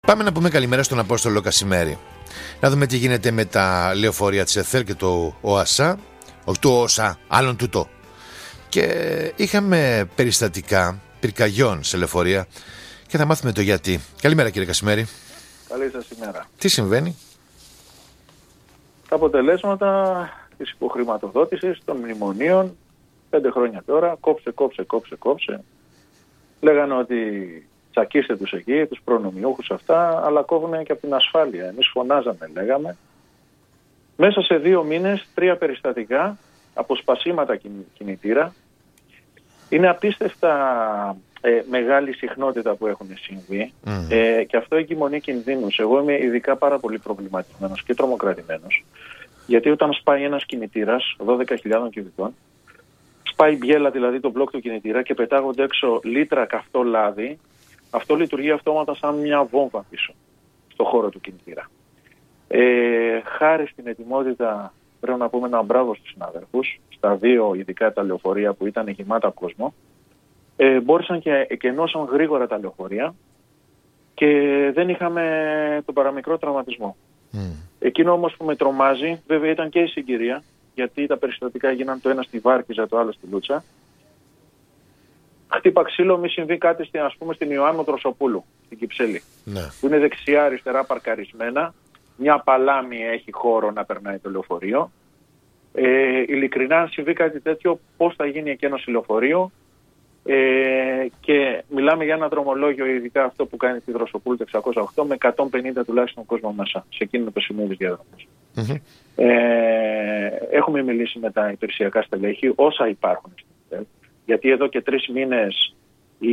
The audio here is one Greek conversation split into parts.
Πάμε να πούμε καλημέρα στον Απόστολο Κασιμέρη. Να δούμε τι γίνεται με τα λεωφορεία της ΕΘΕΛ και το ΟΑΣΑ. Όχι το ΟΣΑ, άλλον τούτο. Και είχαμε περιστατικά πυρκαγιών σε λεωφορεία και θα μάθουμε το γιατί. Καλημέρα κύριε Κασιμέρη. Καλή σας ημέρα. Τι συμβαίνει? Τα αποτελέσματα της υποχρηματοδότησης των μνημονίων 5 χρόνια τώρα, κόψε. Λέγανε ότι τσακίστε τους εκεί, τους προνομιούχους αυτά, αλλά κόβουν και από την ασφάλεια. Εμείς φωνάζαμε, λέγαμε. Μέσα σε 2 μήνες 3 περιστατικά, αποσπασίματα κινητήρα. Είναι απίστευτα μεγάλη συχνότητα που έχουν συμβεί και αυτό εγκυμονεί κινδύνους. Εγώ είμαι ειδικά πάρα πολύ προβληματισμένος και τρομοκρατημένος, γιατί όταν σπάει ένας κινητήρας 12.000 κυβικών, σπάει μπιέλα δηλαδή το μπλοκ του κινητήρα και πετάγονται έξω λίτρα καυτό λάδι, αυτό λειτουργεί αυτόματα σαν μια βόμβα πίσω στο χώρο του κινητήρα. Χάρη στην ετοιμότητα, πρέπει να πούμε ένα μπράβο στους συναδέλφους, στα 2 ειδικά τα λεωφορεία που ήταν γεμάτα κόσμο, μπόρεσαν και εκενώσαν γρήγορα τα λεωφορεία και δεν είχαμε τον παραμικρό τραυματισμό. Εκείνο όμως που με τρομάζει, βέβαια ήταν και η συγκυρία, γιατί τα περιστατικά έγιναν το ένα στη Βάρκιζα, το άλλο στη Λούτσα. Χτύπα ξύλο, μη συμβεί κάτι στην Ιωάννου Τροσοπούλου, στην Κυψέλη. Ναι. Που είναι δεξιά-αριστερά παρκαρισμένα. Μια παλάμη έχει χώρο να περνάει το λεωφορείο. Ειλικρινά, αν συμβεί κάτι τέτοιο, πώς θα γίνει εκένωση λεωφορείο? Και μιλάμε για ένα δρομολόγιο, ειδικά αυτό που κάνει τη Δροσοπούλου το 608, με 150 τουλάχιστον κόσμο μέσα, σε εκείνο το σημείο της διαδρομής. Έχουμε μιλήσει με τα υπηρεσιακά στελέχη, όσα υπάρχουν στην ΕΘΕΛ, γιατί εδώ και 3 μήνες η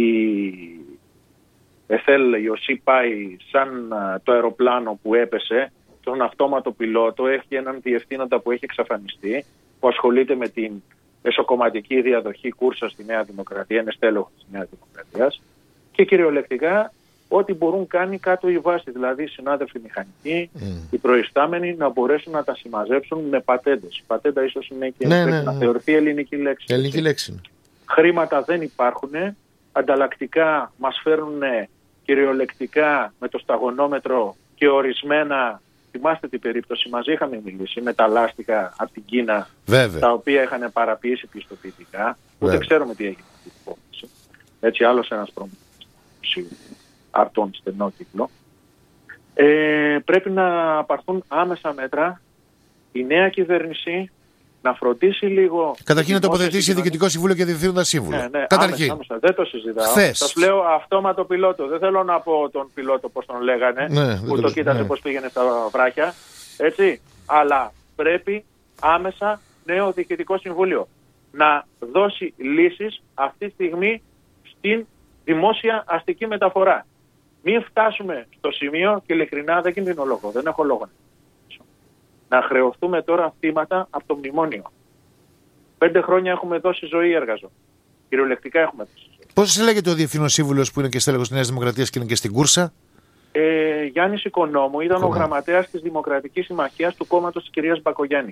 ΕΘΕΛ, η ΟΣΥ πάει σαν το αεροπλάνο που έπεσε, τον αυτόματο πιλότο, έχει έναν διευθύνοντα που έχει εξαφανιστεί, που ασχολείται με την εσωκομματική διαδοχή κούρσα στη Νέα Δημοκρατία, είναι στέλεχος της Νέας Δημοκρατίας, και κυριολεκτικά ό,τι μπορούν κάνει κάτω η βάση, δηλαδή οι συνάδελφοι μηχανικοί, οι προϊστάμενοι να μπορέσουν να τα συμμαζέψουν με πατέντες. Πατέντα ίσως είναι και να θεωρηθεί ελληνική λέξη. Ελληνική λέξη. Χρήματα δεν υπάρχουν, ανταλλακτικά μας φέρνουν κυριολεκτικά με το σταγονόμετρο και ορισμένα. Θυμάστε την περίπτωση, μαζί είχαμε μιλήσει με τα λάστιχα από την Κίνα, βέβαια, τα οποία είχαν παραποιήσει πιστοποιητικά. Ούτε ξέρουμε τι έγινε αυτή την υπόθεση. Έτσι, άλλος ένας προμηθευτής αρτών στενό κύκλο. Πρέπει να πάρθουν άμεσα μέτρα. Η νέα κυβέρνηση να φροντίσει λίγο. Καταρχήν να τοποθετήσει Διοικητικό Συμβούλιο και Διευθύνοντα Σύμβουλο. Καταρχήν. Άμεσα. Δεν το συζητάω. Σας λέω αυτόματο πιλότο. Δεν θέλω να πω τον πιλότο πώς τον λέγανε, που το κοίταζε πώς πήγαινε στα βράχια. Έτσι. Αλλά πρέπει άμεσα νέο Διοικητικό Συμβούλιο να δώσει λύσεις αυτή τη στιγμή στην δημόσια αστική μεταφορά. Μην φτάσουμε στο σημείο, και ειλικρινά δεν κινδυνολόγω, δεν έχω λόγο να χρεωθούμε τώρα θύματα από το μνημόνιο. 5 χρόνια έχουμε δώσει ζωή εργαζόμενων. Κυριολεκτικά έχουμε δώσει ζωή. Πώς λέγεται ο Διευθύνων Σύμβουλος που είναι και στέλεχος της Νέας Δημοκρατίας και είναι και στην Κούρσα? Γιάννης Οικονόμου, ήταν ο γραμματέας της Δημοκρατικής Συμμαχίας του κόμματος της κυρίας Μπακογιάννη.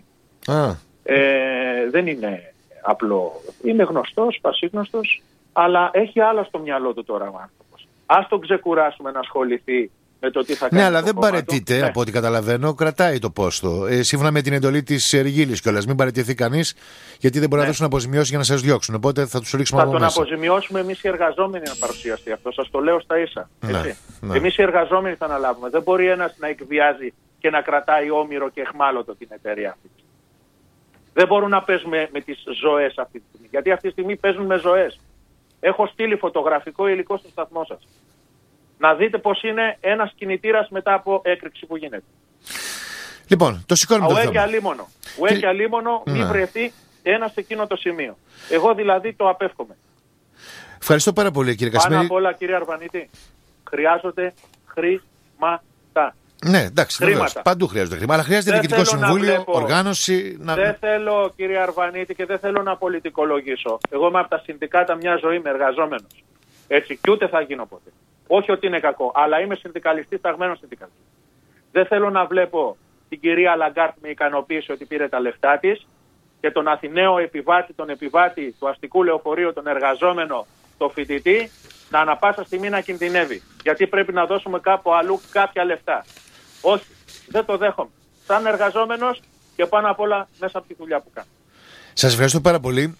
Δεν είναι απλό. Είναι γνωστός, πασίγνωστος, αλλά έχει άλλα στο μυαλό του τώρα ο άνθρωπος. Ας τον ξεκουράσουμε να ασχοληθεί με το τι θα κάνει. Ναι, αλλά δεν παραιτείται, από ό,τι καταλαβαίνω, κρατάει το πόστο. Σύμφωνα με την εντολή της Ριγίλης κιόλας. Μην παραιτηθεί κανείς, γιατί δεν μπορεί να δώσουν αποζημιώσεις για να σας διώξουν. Οπότε θα τους ρίξουμε από μέσα. Θα τον αποζημιώσουμε εμείς οι εργαζόμενοι να παρουσιαστεί αυτό. Σας το λέω στα ίσα. Εμείς οι εργαζόμενοι θα αναλάβουμε. Δεν μπορεί ένας να εκβιάζει και να κρατάει όμηρο και εχμάλωτο την εταιρεία αυτή. Δεν μπορούν να παίζουν με τις ζωές αυτή τη στιγμή. Γιατί αυτή τη στιγμή παίζουν με ζωές. Έχω στείλει φωτογραφικό υλικό στο σταθμό σας. Να δείτε πώς είναι ένας κινητήρας μετά από έκρηξη που γίνεται. Λοιπόν, το σηκώνουμε το θέμα. Ουέ και αλίμονο, μην βρεθεί ένα σε εκείνο το σημείο. Εγώ δηλαδή το απέφχομαι. Ευχαριστώ πάρα πολύ κύριε Κασιμέρη. Πάνω απ' όλα κύριε Αρβανίτη, χρειάζονται χρήματα. Ναι, εντάξει, βεβαίως. Παντού χρειάζονται χρήματα. Αλλά χρειάζεται Διοικητικό Συμβούλιο, οργάνωση. Δεν θέλω κύριε Αρβανίτη και δεν θέλω να πολιτικολογήσω. Εγώ είμαι από τα συνδικάτα μια ζωή με εργαζόμενος. Έτσι, και ούτε θα γίνω ποτέ. Όχι ότι είναι κακό, αλλά είμαι συνδικαλιστής, ταγμένος συνδικαλιστής. Δεν θέλω να βλέπω την κυρία Λαγκάρτ με ικανοποίηση ότι πήρε τα λεφτά της και τον Αθηναίο επιβάτη, τον επιβάτη του αστικού λεωφορείου, τον εργαζόμενο, το φοιτητή, να ανα πάσα στιγμή να κινδυνεύει. Γιατί πρέπει να δώσουμε κάπου αλλού κάποια λεφτά. Όχι, δεν το δέχομαι. Σαν εργαζόμενος και πάνω απ' όλα μέσα από τη δουλειά που κάνω. Σας ευχαριστώ πάρα πολύ.